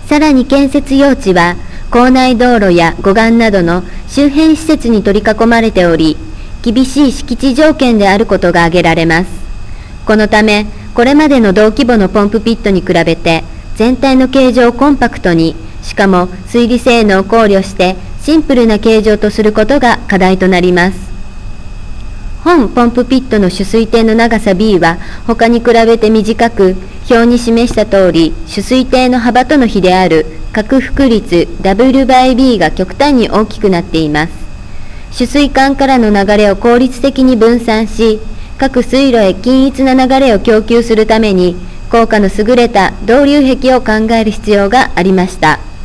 さらに建設用地は、構内道路や護岸などの周辺施設に取り囲まれており、厳しい敷地条件であることが挙げられます。このため、これまでの同規模のポンプピットに比べて、全体の形状をコンパクトに、しかも水利性能を考慮してシンプルな形状とすることが課題となります。本ポンプピットの取水艇の長さ B は他に比べて短く、表に示した通り、取水艇の幅との比である拡幅率 W/B が極端に大きくなっています。取水管からの流れを効率的に分散し、各水路へ均一な流れを供給するために、効果の優れた導流壁を考える必要がありました。